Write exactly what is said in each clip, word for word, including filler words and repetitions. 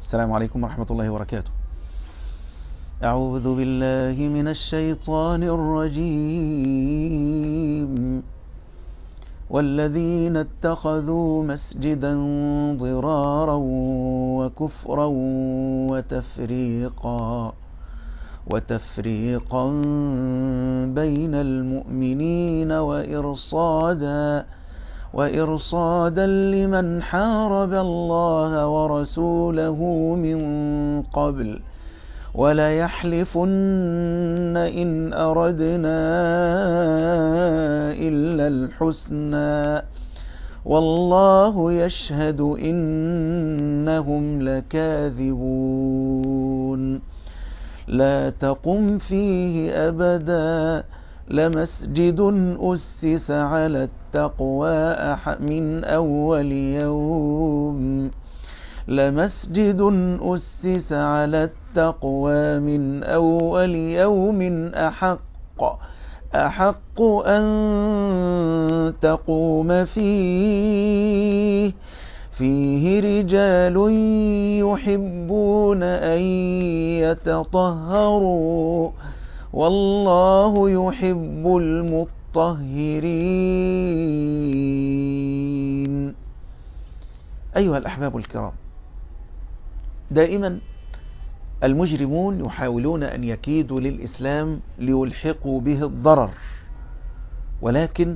السلام عليكم ورحمة الله وبركاته. أعوذ بالله من الشيطان الرجيم. والذين اتخذوا مسجدا ضرارا وكفرا وتفريقا وتفريقا بين المؤمنين وإرصادا وإرصادا لمن حارب الله ورسوله من قبل وليحلفن إن أردنا إلا الحسنى والله يشهد إنهم لكاذبون. لا تقم فيه أبدا لمسجد أسس على التقوى من أول يوم لمسجد أسس على التقوى من أول يوم أحق أحق أن تقوم فيه فيه رجال يحبون أن يتطهروا والله يحب المطهرين. أيها الأحباب الكرام، دائما المجرمون يحاولون أن يكيدوا للإسلام ليلحقوا به الضرر، ولكن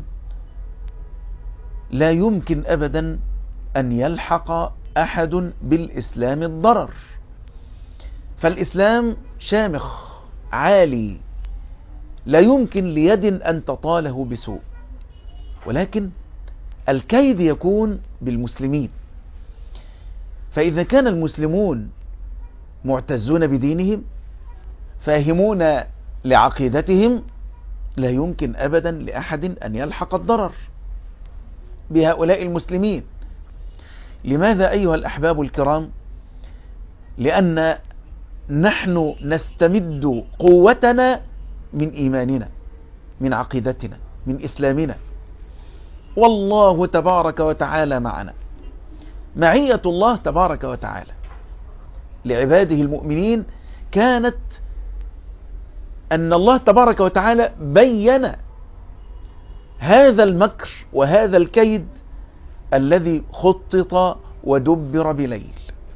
لا يمكن أبدا أن يلحق أحد بالإسلام الضرر، فالإسلام شامخ عالي لا يمكن ليد أن تطاله بسوء، ولكن الكيد يكون بالمسلمين. فإذا كان المسلمون معتزون بدينهم فاهمون لعقيدتهم لا يمكن أبدا لأحد أن يلحق الضرر بهؤلاء المسلمين. لماذا أيها الأحباب الكرام؟ لأن نحن نستمد قوتنا من إيماننا، من عقيدتنا، من إسلامنا، والله تبارك وتعالى معنا. معية الله تبارك وتعالى لعباده المؤمنين كانت أن الله تبارك وتعالى بين هذا المكر وهذا الكيد الذي خطط ودبر بليل.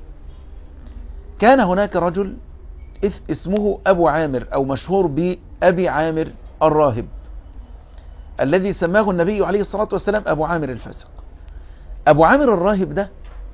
كان هناك رجل اسمه أبو عامر، أو مشهور بأبي عامر الراهب، الذي سماه النبي عليه الصلاة والسلام أبو عامر الفاسق. أبو عامر الراهب ده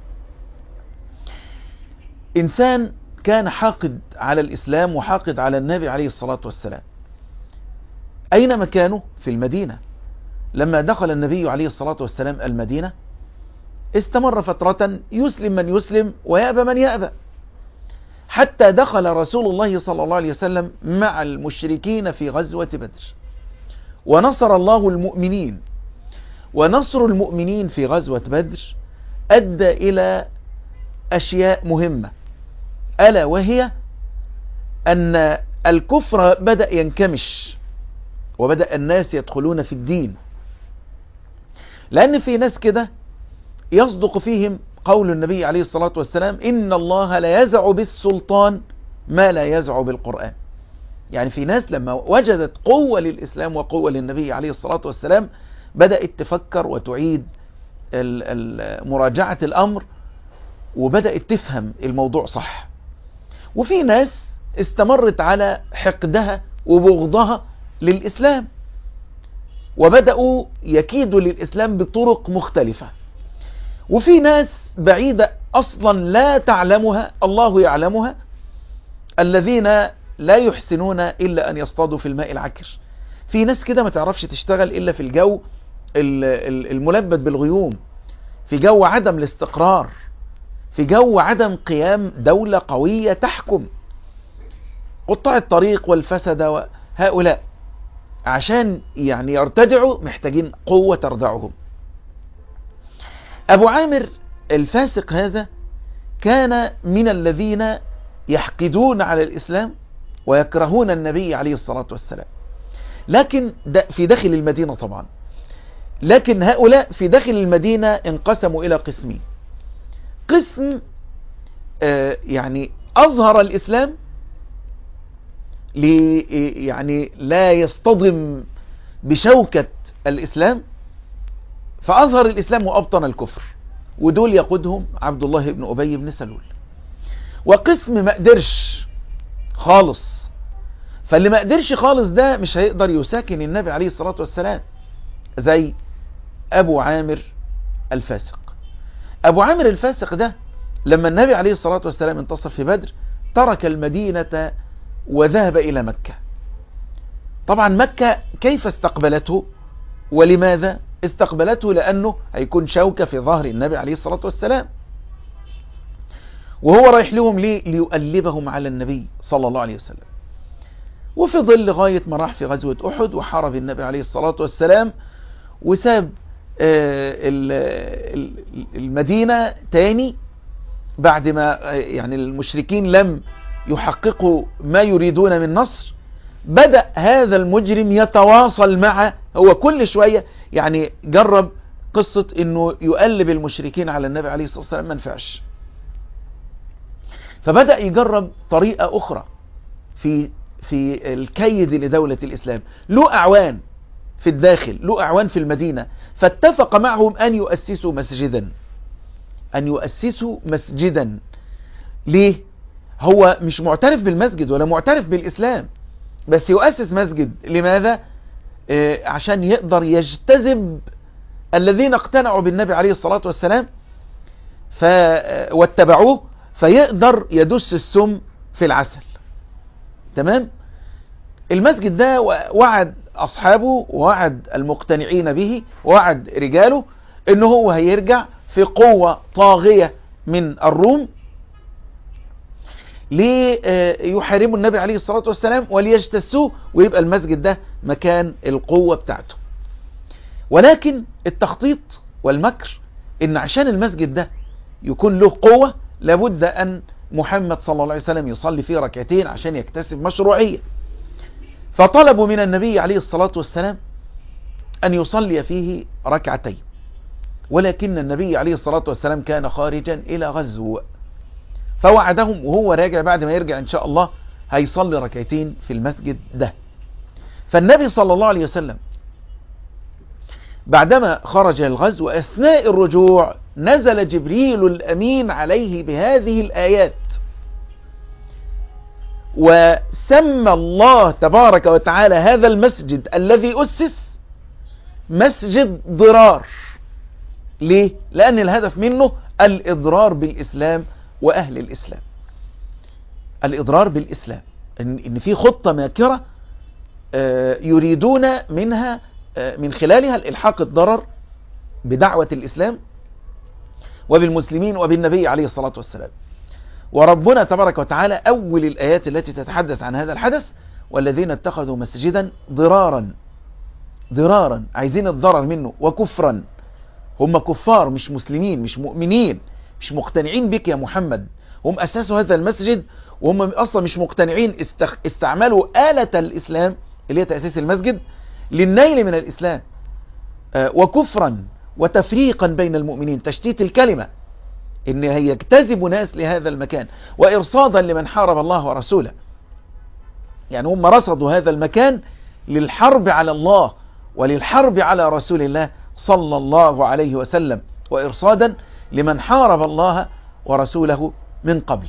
إنسان كان حاقد على الإسلام وحاقد على النبي عليه الصلاة والسلام. أين مكانه؟ في المدينة. لما دخل النبي عليه الصلاة والسلام المدينة استمر فترة يسلم من يسلم ويأبى من يأبى، حتى دخل رسول الله صلى الله عليه وسلم مع المشركين في غزوة بدر، ونصر الله المؤمنين. ونصر المؤمنين في غزوة بدر أدى إلى أشياء مهمة، ألا وهي أن الكفر بدأ ينكمش وبدأ الناس يدخلون في الدين، لأن في ناس كده يصدق فيهم قول النبي عليه الصلاة والسلام: إن الله لا يزع بالسلطان ما لا يزع بالقرآن. يعني في ناس لما وجدت قوة للإسلام وقوة للنبي عليه الصلاة والسلام بدأت تفكر وتعيد مراجعة الأمر وبدأت تفهم الموضوع صح. وفي ناس استمرت على حقدها وبغضها للإسلام وبدأوا يكيدوا للإسلام بطرق مختلفة. وفي ناس بعيدة أصلا لا تعلمها، الله يعلمها، الذين لا يحسنون إلا أن يصطادوا في الماء العكر. في ناس كده ما تعرفش تشتغل إلا في الجو الملبد بالغيوم، في جو عدم الاستقرار، في جو عدم قيام دولة قوية تحكم. قطاع الطريق والفسد وهؤلاء عشان يعني يرتدعوا محتاجين قوة تردعهم. أبو عامر الفاسق هذا كان من الذين يحقدون على الإسلام ويكرهون النبي عليه الصلاة والسلام، لكن في داخل المدينة طبعا. لكن هؤلاء في داخل المدينة انقسموا إلى قسمين. قسم يعني أظهر الإسلام لي يعني لا يصطدم بشوكة الإسلام، فأظهر الإسلام وأبطن الكفر، ودول يقودهم عبد الله بن أبي بن سلول. وقسم ما قدرش خالص، فاللي ما قدرش خالص ده مش هيقدر يساكن النبي عليه الصلاة والسلام، زي أبو عامر الفاسق. أبو عامر الفاسق ده لما النبي عليه الصلاة والسلام انتصر في بدر ترك المدينة وذهب إلى مكة. طبعا مكة كيف استقبلته ولماذا استقبلته؟ لأنه هيكون شوكة في ظهر النبي عليه الصلاة والسلام، وهو رايح لهم ليه؟ ليؤلبهم على النبي صلى الله عليه وسلم. وفضل لغاية ما راح في غزوة أحد وحارب النبي عليه الصلاة والسلام، وساب المدينة تاني بعد ما يعني المشركين لم يحققوا ما يريدون من نصر. بدأ هذا المجرم يتواصل مع هو كل شوية، يعني جرب قصة انه يقلب المشركين على النبي عليه الصلاة والسلام ما نفعش، فبدأ يجرب طريقة أخرى في في الكيد لدولة الإسلام. له أعوان في الداخل، له أعوان في المدينة، فاتفق معهم أن يؤسسوا مسجدا أن يؤسسوا مسجدا ليه؟ هو مش معترف بالمسجد ولا معترف بالإسلام، بس يؤسس مسجد. لماذا؟ آه عشان يقدر يجتذب الذين اقتنعوا بالنبي عليه الصلاة والسلام ف... واتبعوه، فيقدر يدس السم في العسل. تمام؟ المسجد ده وعد أصحابه ووعد المقتنعين به ووعد رجاله إنه هو هيرجع في قوة طاغية من الروم ليحاربوا النبي عليه الصلاة والسلام وليجتثوه، ويبقى المسجد ده مكان القوة بتاعته. ولكن التخطيط والمكر إن عشان المسجد ده يكون له قوة لابد أن محمد صلى الله عليه وسلم يصلي فيه ركعتين عشان يكتسب مشروعية. فطلبوا من النبي عليه الصلاة والسلام أن يصلي فيه ركعتين، ولكن النبي عليه الصلاة والسلام كان خارجا إلى غزو، فوعدهم وهو راجع بعد ما يرجع إن شاء الله هيصلي ركعتين في المسجد ده. فالنبي صلى الله عليه وسلم بعدما خرج الغزو أثناء الرجوع نزل جبريل الأمين عليه بهذه الآيات، وسمى الله تبارك وتعالى هذا المسجد الذي أسس مسجد ضرار. ليه؟ لأن الهدف منه الإضرار بالإسلام وأهل الإسلام. الإضرار بالإسلام، إن في خطة ماكرة يريدون منها من خلالها الإلحاق الضرر بدعوة الإسلام وبالمسلمين وبالنبي عليه الصلاة والسلام. وربنا تبارك وتعالى أول الآيات التي تتحدث عن هذا الحدث: والذين اتخذوا مسجدا ضرارا ضرارا عايزين الضرر منه، وكفرا، هم كفار مش مسلمين مش مؤمنين مش مقتنعين بك يا محمد، هم أساسوا هذا المسجد وهم أصلا مش مقتنعين، استعملوا آلة الإسلام اللي هي تأسيس المسجد للنيل من الإسلام. آه وكفرا وتفريقا بين المؤمنين، تشتيت الكلمة، إن هي يجتذب ناس لهذا المكان، وإرصادا لمن حارب الله ورسوله. يعني هم رصدوا هذا المكان للحرب على الله وللحرب على رسول الله صلى الله عليه وسلم، وإرصادا لمن حارب الله ورسوله من قبل.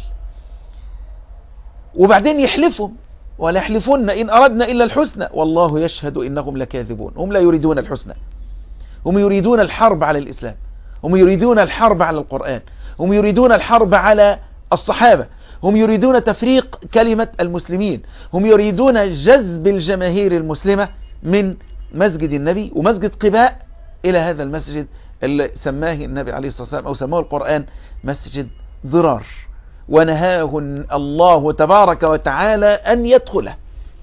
وبعدين يحلفوا: ولا يحلفون إن أردنا إلا الحسنى والله يشهد إنهم لكاذبون. هم لا يريدون الحسنى، هم يريدون الحرب على الإسلام، هم يريدون الحرب على القرآن، هم يريدون الحرب على الصحابة، هم يريدون تفريق كلمة المسلمين، هم يريدون جذب الجماهير المسلمة من مسجد النبي ومسجد قباء إلى هذا المسجد اللي سماه النبي عليه الصلاة والسلام أو سماه القرآن مسجد ضرار، ونهاه الله تبارك وتعالى أن يدخله.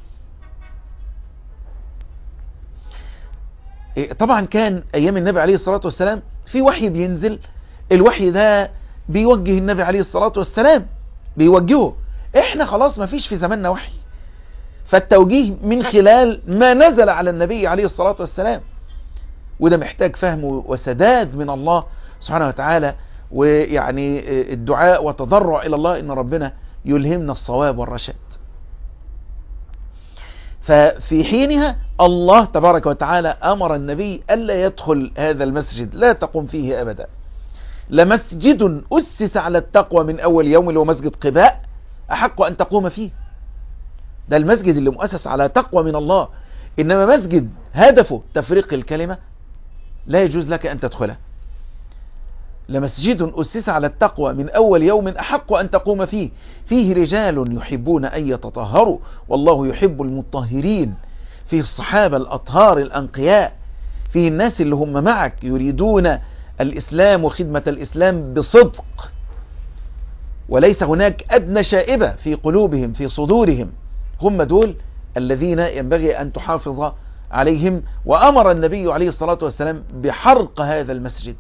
طبعا كان أيام النبي عليه الصلاة والسلام في وحي بينزل، الوحي ده بيوجه النبي عليه الصلاة والسلام، بيوجهه. احنا خلاص ما فيش في زماننا وحي، فالتوجيه من خلال ما نزل على النبي عليه الصلاة والسلام، وده محتاج فهم وسداد من الله سبحانه وتعالى ويعني الدعاء وتضرع إلى الله إن ربنا يلهمنا الصواب والرشاد. ففي حينها الله تبارك وتعالى أمر النبي ألا يدخل هذا المسجد، لا تقوم فيه أبدا. لمسجد أسس على التقوى من أول يوم، اللي هو مسجد قباء، أحق أن تقوم فيه. ده المسجد اللي مؤسس على تقوى من الله. إنما مسجد هدفه تفريق الكلمة لا يجوز لك أن تدخله. لمسجد أسس على التقوى من أول يوم أحق أن تقوم فيه، فيه رجال يحبون أن يتطهروا والله يحب المطهرين، فيه الصحابة الأطهار الأنقياء، فيه الناس اللي هم معك يريدون الإسلام وخدمة الإسلام بصدق، وليس هناك أدنى شائبة في قلوبهم في صدورهم. هم دول الذين ينبغي أن تحافظ عليهم. وأمر النبي عليه الصلاة والسلام بحرق هذا المسجد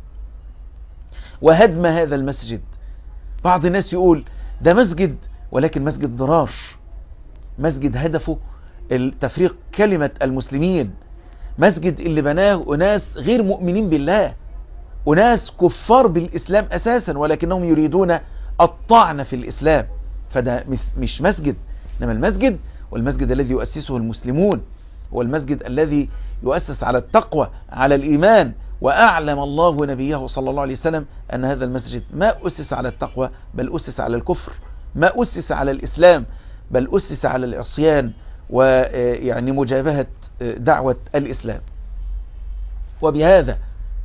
وهدم هذا المسجد. بعض الناس يقول ده مسجد، ولكن مسجد ضرار، مسجد هدفه تفريق كلمة المسلمين، مسجد اللي بناه أناس غير مؤمنين بالله، أناس كفار بالإسلام أساسا، ولكنهم يريدون الطعن في الإسلام. فده مش مسجد، إنما المسجد والمسجد الذي يؤسسه المسلمون هو المسجد الذي يؤسس على التقوى على الإيمان. وأعلم الله نبيه صلى الله عليه وسلم أن هذا المسجد ما أسس على التقوى بل أسس على الكفر، ما أسس على الإسلام بل أسس على العصيان ويعني مجابهة دعوة الإسلام. وبهذا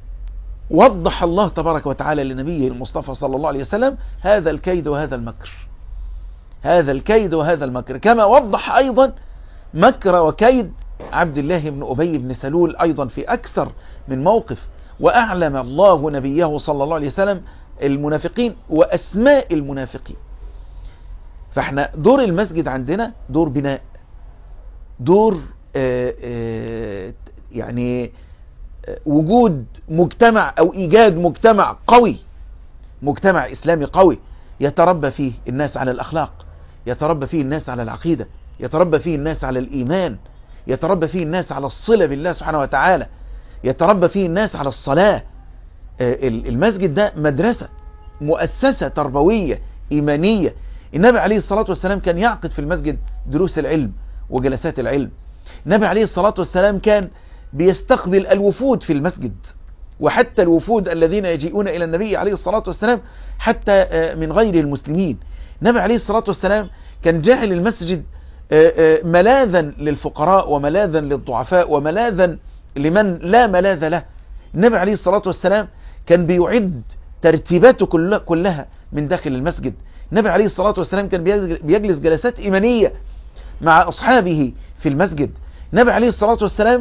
وضح الله تبارك وتعالى لنبيه المصطفى صلى الله عليه وسلم هذا الكيد وهذا المكر، هذا الكيد وهذا المكر، كما وضح أيضا مكر وكيد عبد الله بن أبي بن سلول أيضا في أكثر من موقف. وأعلم الله نبيه صلى الله عليه وسلم المنافقين وأسماء المنافقين. فاحنا دور المسجد عندنا دور بناء، دور آآ آآ يعني وجود مجتمع أو إيجاد مجتمع قوي، مجتمع إسلامي قوي يتربى فيه الناس على الأخلاق، يتربى فيه الناس على العقيدة، يتربى فيه الناس على الإيمان، يتربى فيه الناس على الصلة بالله سبحانه وتعالى، يتربى فيه الناس على الصلاة. المسجد ده مدرسة، مؤسسة تربوية إيمانية. النبي عليه الصلاة والسلام كان يعقد في المسجد دروس العلم وجلسات العلم. النبي عليه الصلاة والسلام كان بيستقبل الوفود في المسجد، وحتى الوفود الذين يجيئون إلى النبي عليه الصلاة والسلام حتى من غير المسلمين. النبي عليه الصلاة والسلام كان جاعل المسجد ملاذا للفقراء وملاذا للضعفاء وملاذا لمن لا ملاذ له. النبي عليه الصلاة والسلام كان بيعد ترتيباته كلها من داخل المسجد. النبي عليه الصلاة والسلام كان بيجلس جلسات إيمانية مع أصحابه في المسجد. النبي عليه الصلاة والسلام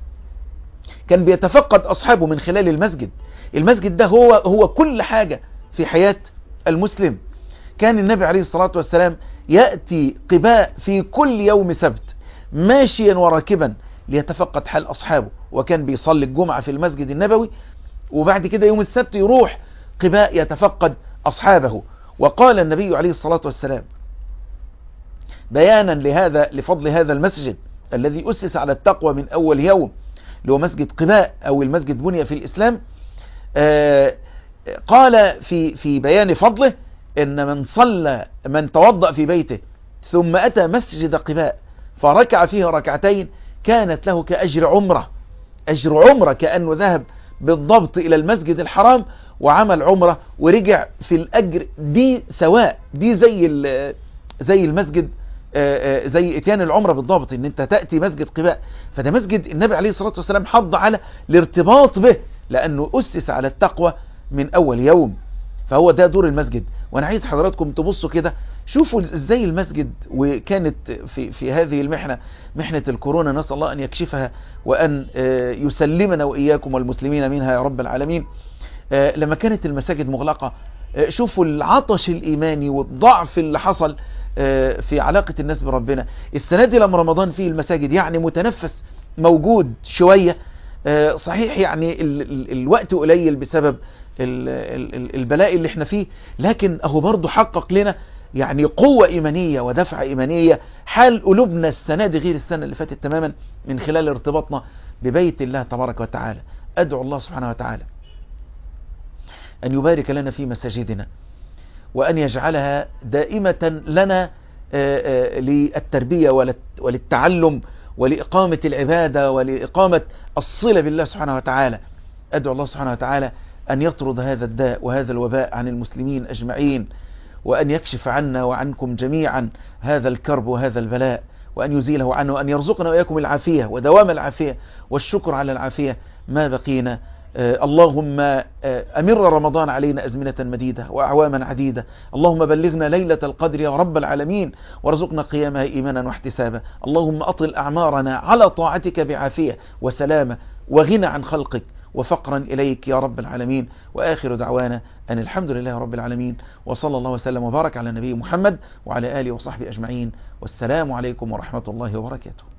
كان بيتفقد أصحابه من خلال المسجد. المسجد ده هو هو كل حاجة في حياة المسلم. كان النبي عليه الصلاة والسلام يأتي قباء في كل يوم سبت ماشيا وراكبا ليتفقد حال أصحابه، وكان بيصلي الجمعة في المسجد النبوي، وبعد كده يوم السبت يروح قباء يتفقد أصحابه. وقال النبي عليه الصلاة والسلام بيانا لهذا لفضل هذا المسجد الذي أسس على التقوى من أول يوم، اللي هو مسجد قباء أو المسجد بني في الإسلام، آه قال في في بيان فضله إن من صلى من توضأ في بيته ثم أتى مسجد قباء فركع فيه ركعتين كانت له كأجر عمرة، أجر عمرة، كأنه ذهب بالضبط إلى المسجد الحرام وعمل عمرة ورجع في الأجر. دي سواء، دي زي زي المسجد، زي اتيان العمرة بالضبط، ان انت تأتي مسجد قباء. فده مسجد النبي عليه الصلاة والسلام حض على الارتباط به لأنه أسس على التقوى من أول يوم. فهو ده دور المسجد. وانا عايز حضراتكم تبصوا كده، شوفوا ازاي المسجد، وكانت في في هذه المحنة، محنة الكورونا، نسأل الله ان يكشفها وان يسلمنا واياكم والمسلمين منها يا رب العالمين. لما كانت المساجد مغلقة، شوفوا العطش الايماني والضعف اللي حصل في علاقة الناس بربنا. السنة دي لما رمضان فيه المساجد يعني متنفس موجود شوية، صحيح يعني ال ال الوقت قليل بسبب ال ال البلاء اللي احنا فيه، لكن اهو برضو حقق لنا يعني قوة ايمانية ودفعة ايمانية. حال قلوبنا السنة دي غير السنة اللي فاتت تماما من خلال ارتباطنا ببيت الله تبارك وتعالى. ادعو الله سبحانه وتعالى أن يبارك لنا في مساجدنا، وأن يجعلها دائمة لنا للتربية وللتعلم ولإقامة العبادة ولإقامة الصلة بالله سبحانه وتعالى. أدعو الله سبحانه وتعالى أن يطرد هذا الداء وهذا الوباء عن المسلمين أجمعين، وأن يكشف عنا وعنكم جميعا هذا الكرب وهذا البلاء، وأن يزيله عنا، وأن يرزقنا وإياكم العافية ودوام العافية والشكر على العافية ما بقينا. آه اللهم آه أمر رمضان علينا أزمنة مديدة وأعواما عديدة. اللهم بلغنا ليلة القدر يا رب العالمين، وارزقنا قيامها إيمانا واحتسابا. اللهم أطل أعمارنا على طاعتك بعافية وسلامة وغنى عن خلقك وفقرا إليك يا رب العالمين. وآخر دعوانا أن الحمد لله رب العالمين، وصلى الله وسلم وبارك على نبي محمد وعلى آله وصحبه أجمعين، والسلام عليكم ورحمة الله وبركاته.